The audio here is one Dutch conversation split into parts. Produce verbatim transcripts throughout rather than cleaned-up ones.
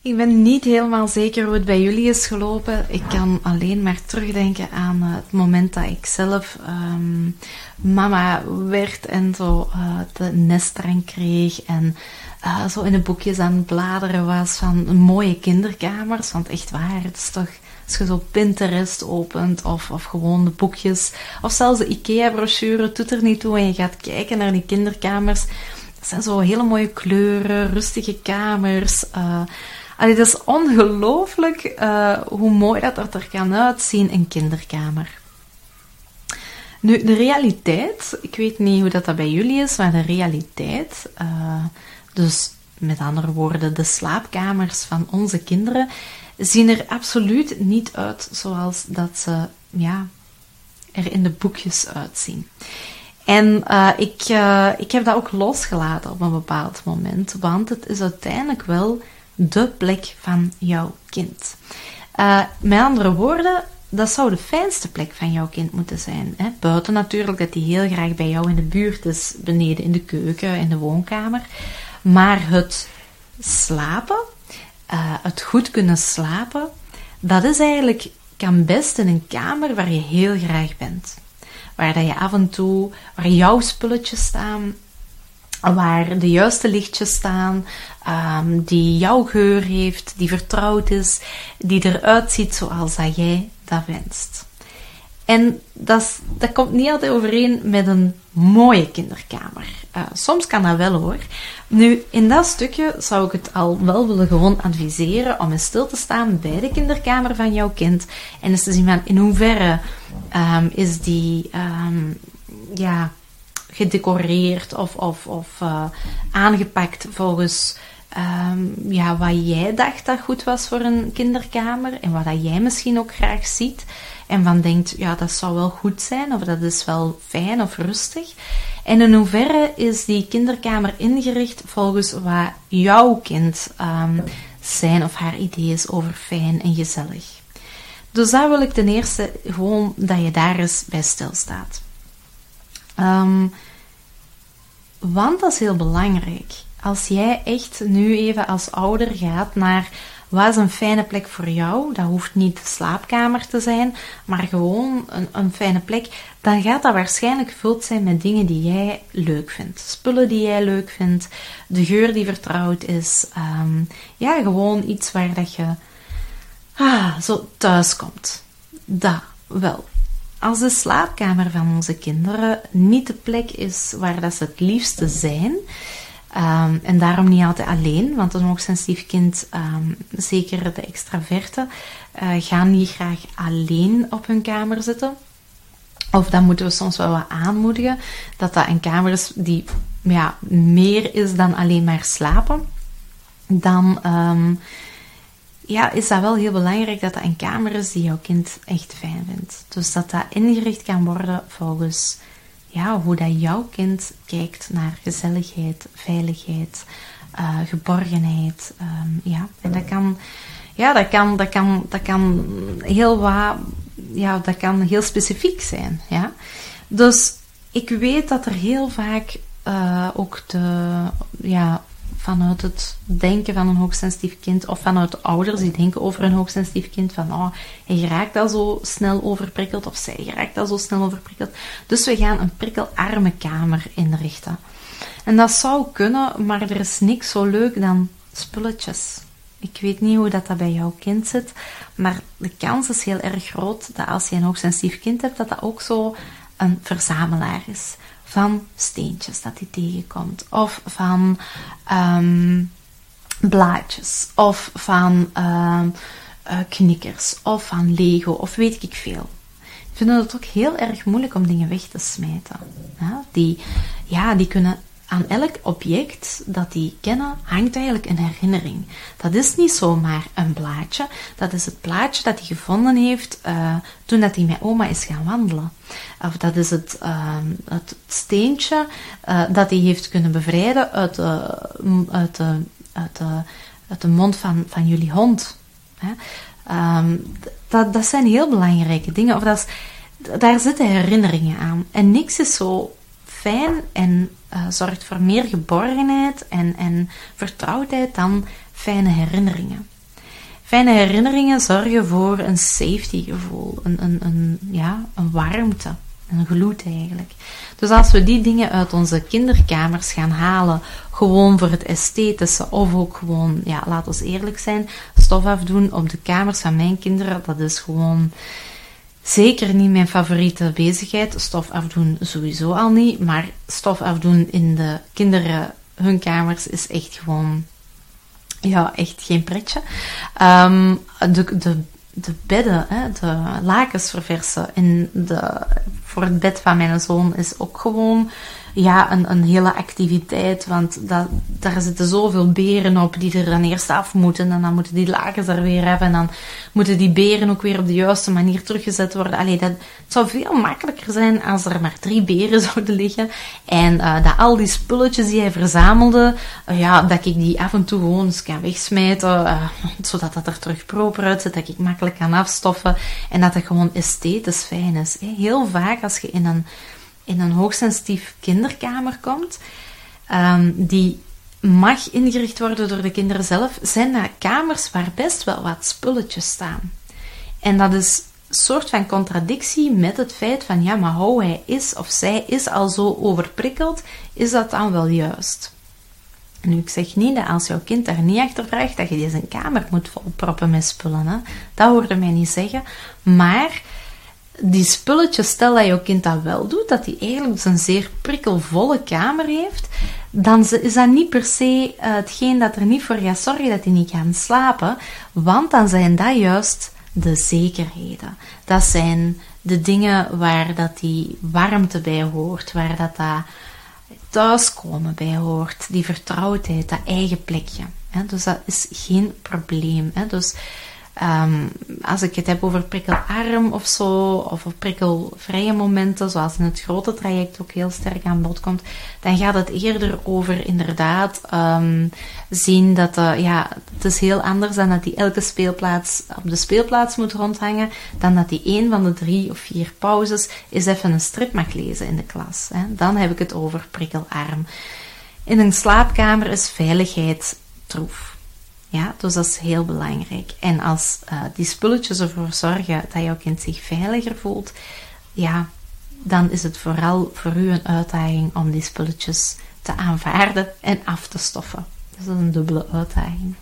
Ik ben niet helemaal zeker hoe het bij jullie is gelopen. Ik kan alleen maar terugdenken aan uh, het moment dat ik zelf um, mama werd en zo uh, de nestdrank kreeg en uh, zo in de boekjes aan het bladeren was van mooie kinderkamers. Want echt waar, het is toch, als je zo Pinterest opent of, of gewoon de boekjes of zelfs de IKEA-brochure, doet er niet toe en je gaat kijken naar die kinderkamers. Dat zijn zo hele mooie kleuren, rustige kamers. Uh, Allee, dat is ongelooflijk uh, hoe mooi dat dat er kan uitzien, een kinderkamer. Nu, de realiteit, ik weet niet hoe dat, dat bij jullie is, maar de realiteit, uh, dus met andere woorden, de slaapkamers van onze kinderen, zien er absoluut niet uit zoals dat ze ja, er in de boekjes uitzien. En uh, ik, uh, ik heb dat ook losgelaten op een bepaald moment, want het is uiteindelijk wel de plek van jouw kind. Uh, met andere woorden, dat zou de fijnste plek van jouw kind moeten zijn. Hè? Buiten natuurlijk, dat die heel graag bij jou in de buurt is, beneden in de keuken, in de woonkamer. Maar het slapen, uh, het goed kunnen slapen, dat is eigenlijk, kan best in een kamer waar je heel graag bent. Waar dat je af en toe, waar jouw spulletjes staan, waar de juiste lichtjes staan, um, die jouw geur heeft, die vertrouwd is, die eruit ziet zoals dat jij dat wenst. En dat, is, dat komt niet altijd overeen met een mooie kinderkamer. Uh, soms kan dat wel hoor. Nu, in dat stukje zou ik het al wel willen gewoon adviseren om eens stil te staan bij de kinderkamer van jouw kind en eens te zien van in hoeverre um, is die um, ja, gedecoreerd of, of, of uh, aangepakt volgens um, ja, wat jij dacht dat goed was voor een kinderkamer en wat dat jij misschien ook graag ziet en van denkt, ja, dat zou wel goed zijn of dat is wel fijn of rustig. En in hoeverre is die kinderkamer ingericht volgens wat jouw kind um, zijn of haar idee is over fijn en gezellig. Dus daar wil ik ten eerste gewoon dat je daar eens bij stilstaat. Um, want dat is heel belangrijk. Als jij echt nu even als ouder gaat naar wat is een fijne plek voor jou, dat hoeft niet de slaapkamer te zijn, maar gewoon een, een fijne plek, dan gaat dat waarschijnlijk gevuld zijn met dingen die jij leuk vindt. Spullen die jij leuk vindt, de geur die vertrouwd is, um, ja, gewoon iets waar dat je ah, zo thuis komt. Dat wel. Als de slaapkamer van onze kinderen niet de plek is waar dat ze het liefste zijn, um, en daarom niet altijd alleen, want een hoogsensitief kind, um, zeker de extraverten, uh, gaan niet graag alleen op hun kamer zitten. Of dan moeten we soms wel wat aanmoedigen, dat dat een kamer is die ja, meer is dan alleen maar slapen. Dan um, ja, is dat wel heel belangrijk dat dat een kamer is die jouw kind echt fijn vindt. Dus dat dat ingericht kan worden volgens ja, hoe dat jouw kind kijkt naar gezelligheid, veiligheid, uh, geborgenheid. Um, ja, en dat kan, ja, dat kan, dat kan, dat kan heel wat, ja, dat kan heel specifiek zijn. Ja. Dus ik weet dat er heel vaak uh, ook de, ja, vanuit het denken van een hoogsensitief kind of vanuit ouders die denken over een hoogsensitief kind van oh, hij raakt al zo snel overprikkeld of zij raakt al zo snel overprikkeld. Dus we gaan een prikkelarme kamer inrichten. En dat zou kunnen, maar er is niks zo leuk dan spulletjes. Ik weet niet hoe dat, dat bij jouw kind zit, maar de kans is heel erg groot dat als je een hoogsensitief kind hebt, dat dat ook zo een verzamelaar is. Van steentjes dat hij tegenkomt. Of van um, blaadjes. Of van um, uh, knikkers. Of van Lego. Of weet ik veel. Ik vind het ook heel erg moeilijk om dingen weg te smijten. Ja, die, ja, die kunnen aan elk object dat die kennen, hangt eigenlijk een herinnering. Dat is niet zomaar een blaadje. Dat is het plaatje dat hij gevonden heeft uh, toen dat hij met oma is gaan wandelen. Of dat is het, uh, het steentje uh, dat hij heeft kunnen bevrijden uit de, uit de, uit de, uit de mond van, van jullie hond. Hè? Um, dat, dat zijn heel belangrijke dingen. Of dat is, daar zitten herinneringen aan. En niks is zo fijn en uh, zorgt voor meer geborgenheid en, en vertrouwdheid dan fijne herinneringen. Fijne herinneringen zorgen voor een safety gevoel, een, een, een, ja, een warmte, een gloed eigenlijk. Dus als we die dingen uit onze kinderkamers gaan halen, gewoon voor het esthetische of ook gewoon, ja, laat ons eerlijk zijn, stof afdoen op de kamers van mijn kinderen, dat is gewoon zeker niet mijn favoriete bezigheid. Stof afdoen sowieso al niet, maar stof afdoen in de kinderen hun kamers is echt gewoon, ja, echt geen pretje. Um, de, de, de bedden, hè, de lakens verversen in de, voor het bed van mijn zoon is ook gewoon, ja, een, een hele activiteit, want dat, daar zitten zoveel beren op die er dan eerst af moeten en dan moeten die lakens er weer hebben en dan moeten die beren ook weer op de juiste manier teruggezet worden. Allee, dat, het zou veel makkelijker zijn als er maar drie beren zouden liggen en uh, dat al die spulletjes die hij verzamelde, uh, ja, dat ik die af en toe gewoon eens kan wegsmijten, uh, zodat dat er terug proper uitziet, dat ik makkelijk kan afstoffen en dat het gewoon esthetisch fijn is. Heel vaak als je in een in een hoogsensitief kinderkamer komt, um, die mag ingericht worden door de kinderen zelf, zijn dat kamers waar best wel wat spulletjes staan. En dat is een soort van contradictie met het feit van, ja, maar hoe hij is of zij is al zo overprikkeld, is dat dan wel juist? Nu, ik zeg niet dat als jouw kind daar niet achter vraagt, dat je die zijn kamer moet volproppen met spullen. Hè? Dat hoorde mij niet zeggen. Maar die spulletjes, stel dat jouw kind dat wel doet, dat hij eigenlijk dus een zeer prikkelvolle kamer heeft, dan is dat niet per se uh, hetgeen dat er niet voor gaat zorgen dat hij niet kan slapen, want dan zijn dat juist de zekerheden. Dat zijn de dingen waar dat die warmte bij hoort, waar dat, dat thuiskomen bij hoort, die vertrouwdheid, dat eigen plekje. Hè? Dus dat is geen probleem. Hè? Dus Um, als ik het heb over prikkelarm of zo, of prikkelvrije momenten, zoals in het grote traject ook heel sterk aan bod komt, dan gaat het eerder over inderdaad um, zien dat, uh, ja, het is heel anders dan dat die elke speelplaats op de speelplaats moet rondhangen, dan dat die één van de drie of vier pauzes eens even een strip mag lezen in de klas. Hè. Dan heb ik het over prikkelarm. In een slaapkamer is veiligheid troef. Ja, dus dat is heel belangrijk. En als uh, die spulletjes ervoor zorgen dat jouw kind zich veiliger voelt, ja, dan is het vooral voor u een uitdaging om die spulletjes te aanvaarden en af te stoffen. Dus dat is een dubbele uitdaging.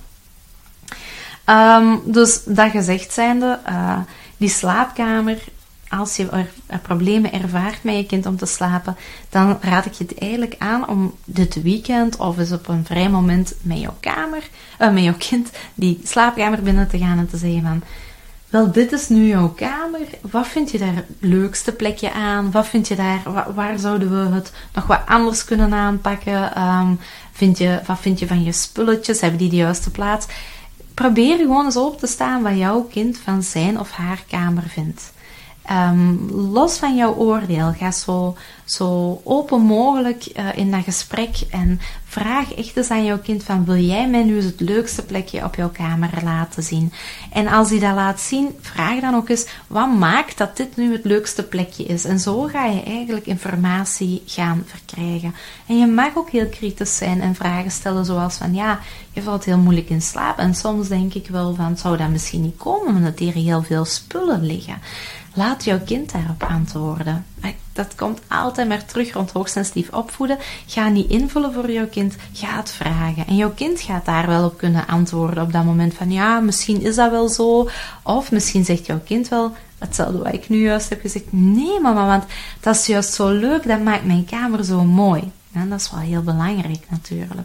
Um, dus dat gezegd zijnde, uh, die slaapkamer, als je er, er problemen ervaart met je kind om te slapen, dan raad ik je het eigenlijk aan om dit weekend of eens op een vrij moment met jouw kamer, uh, met jouw kind die slaapkamer binnen te gaan en te zeggen van, wel, dit is nu jouw kamer. Wat vind je daar het leukste plekje aan? Wat vind je daar, waar, waar zouden we het nog wat anders kunnen aanpakken? Um, vind je, wat vind je van je spulletjes? Hebben die de juiste plaats? Probeer gewoon eens op te staan wat jouw kind van zijn of haar kamer vindt. Um, los van jouw oordeel, ga zo, zo open mogelijk uh, in dat gesprek en vraag echt eens aan jouw kind van, wil jij mij nu eens het leukste plekje op jouw kamer laten zien? En als hij dat laat zien, vraag dan ook eens, wat maakt dat dit nu het leukste plekje is? En zo ga je eigenlijk informatie gaan verkrijgen. En je mag ook heel kritisch zijn en vragen stellen zoals van, ja, je valt heel moeilijk in slaap en soms denk ik wel van, zou dat misschien niet komen omdat hier heel veel spullen liggen? Laat jouw kind daarop antwoorden. Dat komt altijd maar terug rond hoogsensitief opvoeden. Ga niet invullen voor jouw kind, ga het vragen. En jouw kind gaat daar wel op kunnen antwoorden op dat moment van, ja, misschien is dat wel zo. Of misschien zegt jouw kind wel, hetzelfde wat ik nu juist heb gezegd, nee mama, want dat is juist zo leuk, dat maakt mijn kamer zo mooi. En dat is wel heel belangrijk natuurlijk.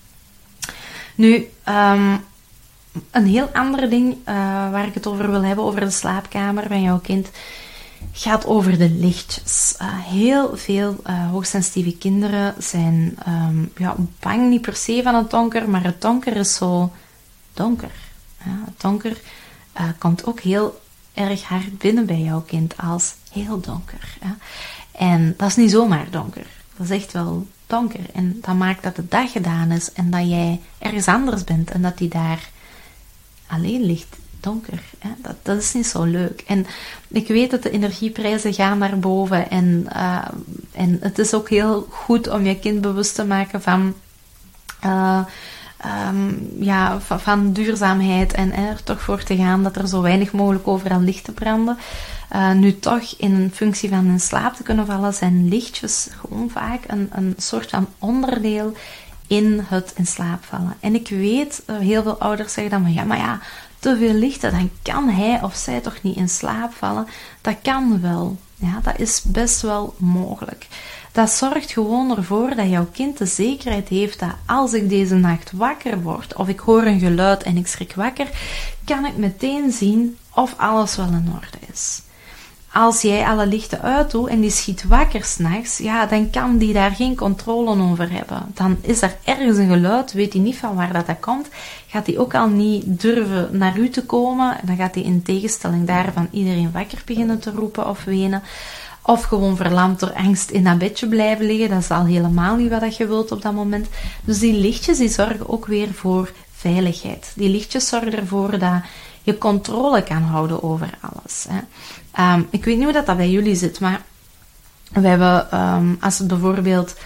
Nu, um, een heel ander ding uh, waar ik het over wil hebben, over de slaapkamer van jouw kind, gaat over de lichtjes. Uh, heel veel uh, hoogsensitieve kinderen zijn um, ja, bang niet per se van het donker, maar het donker is zo donker. Ja, het donker uh, komt ook heel erg hard binnen bij jouw kind als heel donker. Ja. En dat is niet zomaar donker. Dat is echt wel donker. En dat maakt dat de dag gedaan is en dat jij ergens anders bent en dat die daar alleen ligt, donker. Hè? Dat, dat is niet zo leuk. En ik weet dat de energieprijzen gaan naar boven. En, uh, en het is ook heel goed om je kind bewust te maken van uh, um, ja, van, van duurzaamheid en er toch voor te gaan dat er zo weinig mogelijk overal licht te branden. Uh, nu toch in functie van in slaap te kunnen vallen, zijn lichtjes gewoon vaak een, een soort van onderdeel in het in slaap vallen. En ik weet, uh, heel veel ouders zeggen dan, maar ja, maar ja, te veel lichten, dan kan hij of zij toch niet in slaap vallen. Dat kan wel. Ja, dat is best wel mogelijk. Dat zorgt gewoon ervoor dat jouw kind de zekerheid heeft dat als ik deze nacht wakker word, of ik hoor een geluid en ik schrik wakker, kan ik meteen zien of alles wel in orde is. Als jij alle lichten uitdoet en die schiet wakker 's nachts, ja, dan kan die daar geen controle over hebben. Dan is er ergens een geluid, weet hij niet van waar dat, dat komt, gaat hij ook al niet durven naar u te komen. En dan gaat hij in tegenstelling daarvan iedereen wakker beginnen te roepen of wenen. Of gewoon verlamd door angst in dat bedje blijven liggen. Dat is al helemaal niet wat je wilt op dat moment. Dus die lichtjes die zorgen ook weer voor veiligheid. Die lichtjes zorgen ervoor dat je controle kan houden over alles. Hè. Um, ik weet niet hoe dat, dat bij jullie zit, maar we hebben, um, als het bijvoorbeeld,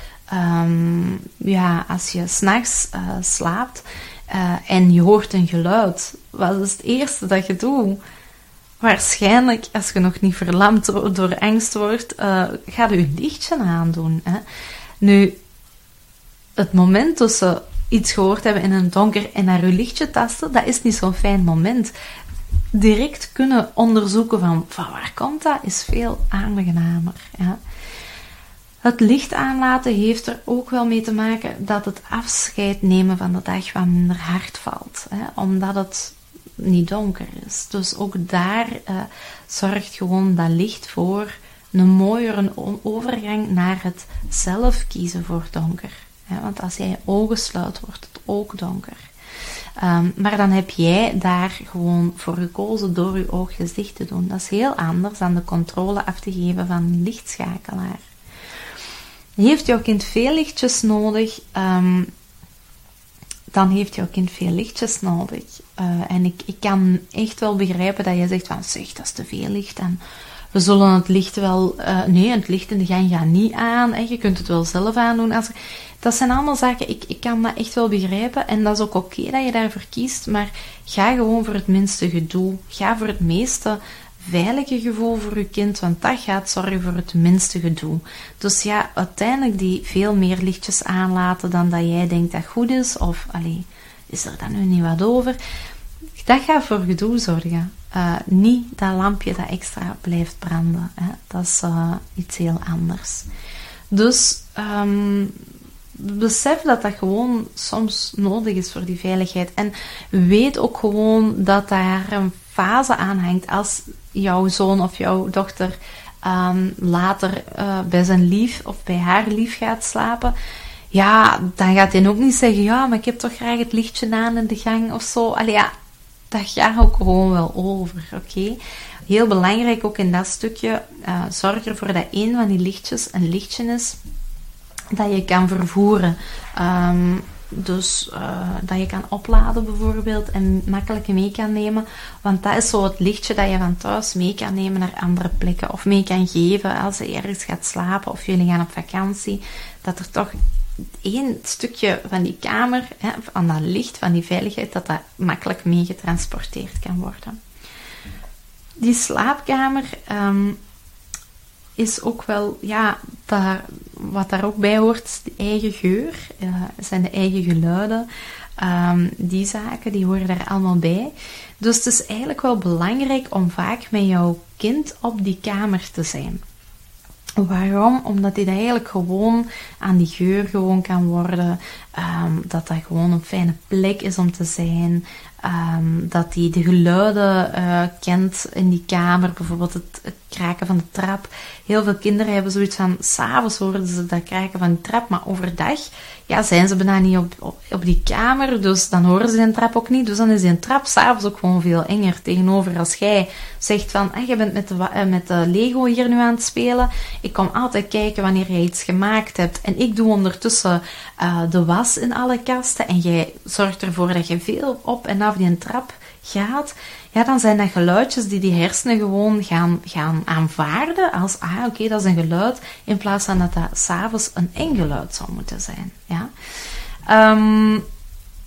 um, ja, als je 's nachts uh, slaapt uh, en je hoort een geluid, wat is het eerste dat je doet? Waarschijnlijk, als je nog niet verlamd door, door angst wordt, uh, ga je een lichtje aandoen. Hè. Nu, het moment tussen iets gehoord hebben in een donker en naar je lichtje tasten, dat is niet zo'n fijn moment. Direct kunnen onderzoeken van, van waar komt dat, is veel aangenamer. Ja. Het licht aanlaten heeft er ook wel mee te maken dat het afscheid nemen van de dag wat minder hard valt. Hè, omdat het niet donker is. Dus ook daar uh, zorgt gewoon dat licht voor een mooiere overgang naar het zelf kiezen voor donker. Ja, want als jij je ogen sluit, wordt het ook donker. Um, maar dan heb jij daar gewoon voor gekozen door je oogjes dicht te doen. Dat is heel anders dan de controle af te geven van een lichtschakelaar. Heeft jouw kind veel lichtjes nodig? Um, dan heeft jouw kind veel lichtjes nodig. Uh, en ik, ik kan echt wel begrijpen dat je zegt van, zeg, dat is te veel licht. En we zullen het licht wel... Uh, nee, het licht in de gang gaat niet aan. En je kunt het wel zelf aandoen. Als, dat zijn allemaal zaken, ik, ik kan dat echt wel begrijpen. En dat is ook oké okay dat je daarvoor kiest. Maar ga gewoon voor het minste gedoe. Ga voor het meeste veilige gevoel voor je kind. Want dat gaat zorgen voor het minste gedoe. Dus ja, uiteindelijk die veel meer lichtjes aanlaten dan dat jij denkt dat goed is. Of, allee, is er dan nu niet wat over? Dat gaat voor gedoe zorgen. Uh, niet dat lampje dat extra blijft branden. Hè. Dat is uh, iets heel anders. Dus um, besef dat dat gewoon soms nodig is voor die veiligheid. En weet ook gewoon dat daar een fase aan hangt als jouw zoon of jouw dochter um, later uh, bij zijn lief of bij haar lief gaat slapen. Ja, dan gaat hij ook niet zeggen, ja, maar ik heb toch graag het lichtje aan in de gang of zo. Allee, ja, dat gaat ook gewoon wel over, oké? Okay? Heel belangrijk ook in dat stukje, uh, zorg ervoor dat één van die lichtjes een lichtje is dat je kan vervoeren. Um, dus uh, dat je kan opladen bijvoorbeeld en makkelijk mee kan nemen. Want dat is zo het lichtje dat je van thuis mee kan nemen naar andere plekken. Of mee kan geven als je ergens gaat slapen of jullie gaan op vakantie. Dat er toch één stukje van die kamer, hè, van dat licht, van die veiligheid, dat dat makkelijk meegetransporteerd kan worden. Die slaapkamer um, is ook wel, ja, daar, wat daar ook bij hoort, de eigen geur, uh, zijn de eigen geluiden. Um, die zaken, die horen daar allemaal bij. Dus het is eigenlijk wel belangrijk om vaak met jouw kind op die kamer te zijn. Waarom? Omdat die eigenlijk gewoon aan die geur gewoon kan worden. Um, dat dat gewoon een fijne plek is om te zijn. Um, dat die de geluiden uh, kent in die kamer. Bijvoorbeeld het, het kraken van de trap. Heel veel kinderen hebben zoiets van, 's avonds horen ze dat kraken van de trap. Maar overdag ja, zijn ze bijna niet op, op, op die kamer. Dus dan horen ze een trap ook niet. Dus dan is die een trap 's avonds ook gewoon veel enger. Tegenover als jij zegt van, ah, je bent met de, uh, met de Lego hier nu aan het spelen. Ik kom altijd kijken wanneer je iets gemaakt hebt. En ik doe ondertussen uh, de was in alle kasten. En jij zorgt ervoor dat je veel op en af die een trap gaat. Ja, dan zijn dat geluidjes die die hersenen gewoon gaan, gaan aanvaarden als, ah, oké, okay, dat is een geluid, in plaats van dat dat 's avonds een eng geluid zou moeten zijn. Ja. Um,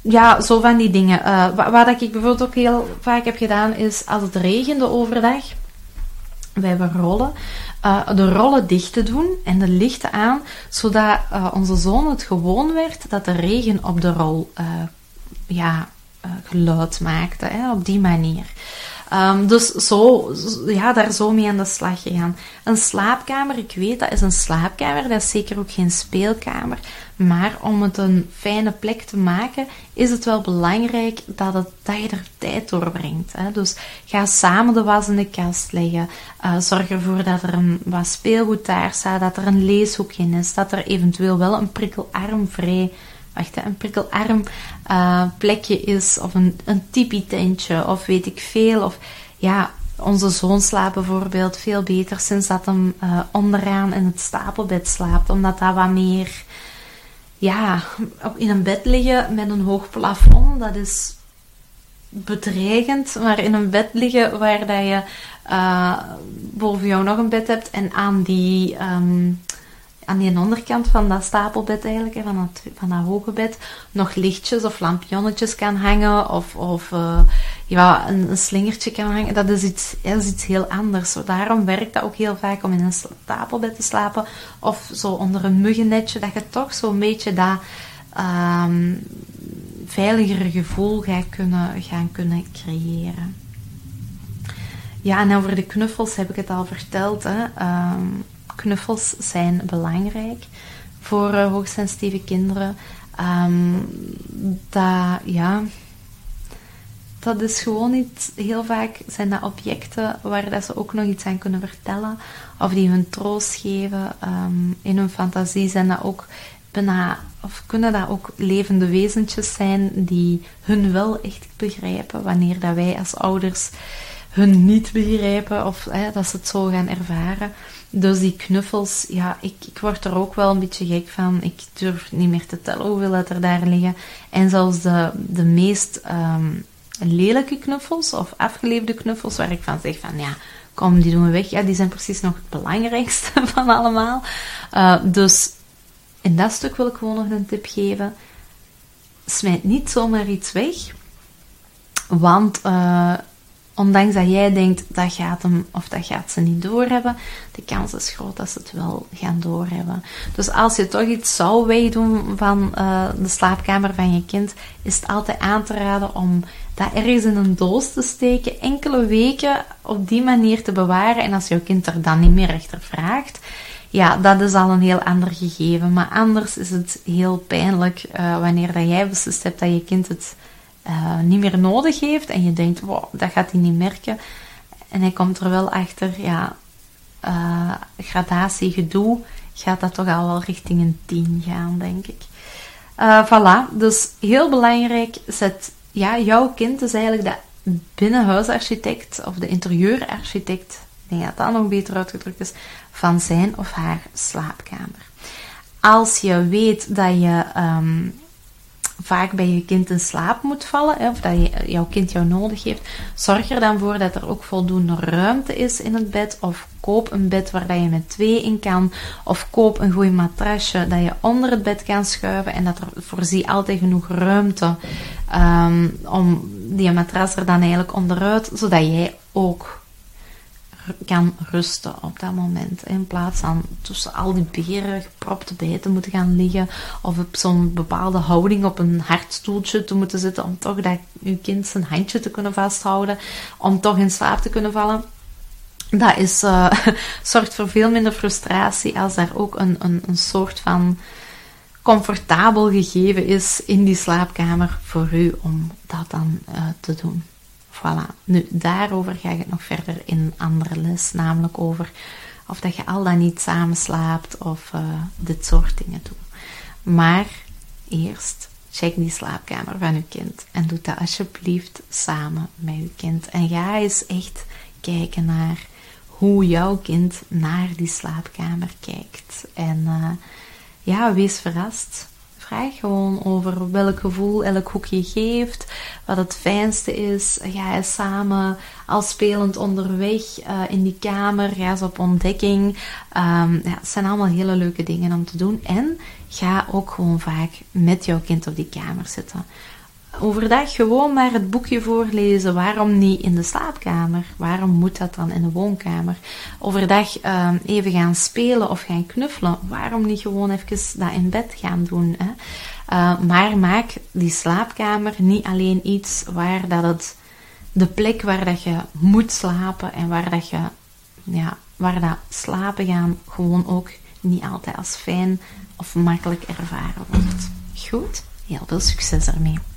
ja, zo van die dingen. Uh, wat, wat ik bijvoorbeeld ook heel vaak heb gedaan, is als het regende overdag, wij hebben rollen, uh, de rollen dicht te doen en de lichten aan, zodat uh, onze zoon het gewoon werd dat de regen op de rol uh, ja, uh, geluid maakte, hè, op die manier. Um, dus zo, ja, daar zo mee aan de slag gegaan. Een slaapkamer, ik weet, dat is een slaapkamer, dat is zeker ook geen speelkamer. Maar om het een fijne plek te maken, is het wel belangrijk dat, het, dat je er tijd doorbrengt. Hè? Dus ga samen de was in de kast leggen. Uh, zorg ervoor dat er een, wat speelgoed daar staat, dat er een leeshoekje in is, dat er eventueel wel een prikkelarmvrij Wacht, een prikkelarm uh, plekje is, of een, een tipi-tentje, of weet ik veel. Of ja, onze zoon slaapt bijvoorbeeld veel beter sinds dat hem uh, onderaan in het stapelbed slaapt, omdat dat wat meer, ja, in een bed liggen met een hoog plafond, dat is bedreigend, maar in een bed liggen waar dat je uh, boven jou nog een bed hebt en aan die Um, aan die onderkant van dat stapelbed eigenlijk, van dat, van dat hoge bed, nog lichtjes of lampionnetjes kan hangen, of, of uh, ja, een, een slingertje kan hangen. Dat is iets, ja, dat is iets heel anders. Zo, daarom werkt dat ook heel vaak om in een stapelbed te slapen, of zo onder een muggennetje, dat je toch zo'n beetje dat um, veiligere gevoel gaat kunnen, gaan kunnen creëren. Ja, en over de knuffels heb ik het al verteld, hè. Um, Knuffels zijn belangrijk voor uh, hoogsensitieve kinderen. Um, dat, ja, dat is gewoon niet... Heel vaak zijn dat objecten waar dat ze ook nog iets aan kunnen vertellen. Of die hun troost geven. Um, in hun fantasie zijn dat ook bijna... Of kunnen dat ook levende wezentjes zijn die hun wel echt begrijpen. Wanneer dat wij als ouders hun niet begrijpen. Of hè, dat ze het zo gaan ervaren. Dus die knuffels, ja, ik, ik word er ook wel een beetje gek van. Ik durf niet meer te tellen hoeveel dat er daar liggen. En zelfs de, de meest um, lelijke knuffels of afgeleefde knuffels, waar ik van zeg van, ja, kom, die doen we weg. Ja, die zijn precies nog het belangrijkste van allemaal. Uh, dus in dat stuk wil ik gewoon nog een tip geven. Smijt niet zomaar iets weg. Want... Uh, Ondanks dat jij denkt, dat gaat hem of dat gaat ze niet doorhebben, de kans is groot dat ze het wel gaan doorhebben. Dus als je toch iets zou wegdoen van uh, de slaapkamer van je kind, is het altijd aan te raden om dat ergens in een doos te steken, enkele weken op die manier te bewaren. En als jouw kind er dan niet meer achter vraagt, ja, dat is al een heel ander gegeven. Maar anders is het heel pijnlijk uh, wanneer dat jij beslist hebt dat je kind het Uh, niet meer nodig heeft en je denkt, wow, dat gaat hij niet merken en hij komt er wel achter, ja, uh, gradatie gedoe gaat dat toch al wel richting een tien gaan, denk ik. Uh, voilà, dus heel belangrijk, zet, ja, jouw kind is eigenlijk de binnenhuisarchitect of de interieurarchitect, ik denk dat dat nog beter uitgedrukt is, van zijn of haar slaapkamer. Als je weet dat je um, vaak bij je kind in slaap moet vallen, hè, of dat je, jouw kind jou nodig heeft, zorg er dan voor dat er ook voldoende ruimte is in het bed, of koop een bed waar dat je met twee in kan, of koop een goed matrasje dat je onder het bed kan schuiven en dat er voorzie altijd genoeg ruimte um, om die matras er dan eigenlijk onderuit, zodat jij ook kan rusten op dat moment. In plaats van tussen al die beren gepropte bij te moeten gaan liggen. Of op zo'n bepaalde houding op een hard stoeltje te moeten zitten. Om toch dat je kind zijn handje te kunnen vasthouden. Om toch in slaap te kunnen vallen. Dat is, uh, zorgt voor veel minder frustratie als daar ook een, een, een soort van comfortabel gegeven is in die slaapkamer voor u om dat dan uh, te doen. Voilà. Nu, daarover ga ik het nog verder in een andere les, namelijk over of dat je al dan niet samen slaapt of uh, dit soort dingen doet. Maar eerst check die slaapkamer van je kind en doe dat alsjeblieft samen met je kind. En ga eens echt kijken naar hoe jouw kind naar die slaapkamer kijkt. En uh, ja, wees verrast. Vraag gewoon over welk gevoel elk hoekje geeft, wat het fijnste is. Ga eens samen al spelend onderweg uh, in die kamer, ga eens op ontdekking. Um, ja, het zijn allemaal hele leuke dingen om te doen. En ga ook gewoon vaak met jouw kind op die kamer zitten. overdag gewoon maar het boekje voorlezen. Waarom niet in de slaapkamer? Waarom moet dat dan in de woonkamer? Overdag um, even gaan spelen of gaan knuffelen. Waarom niet gewoon even dat in bed gaan doen? Hè? Uh, maar maak die slaapkamer niet alleen iets waar dat het de plek waar dat je moet slapen en waar dat je ja, waar dat slapen gaan gewoon ook niet altijd als fijn of makkelijk ervaren wordt. Goed? Heel veel succes ermee.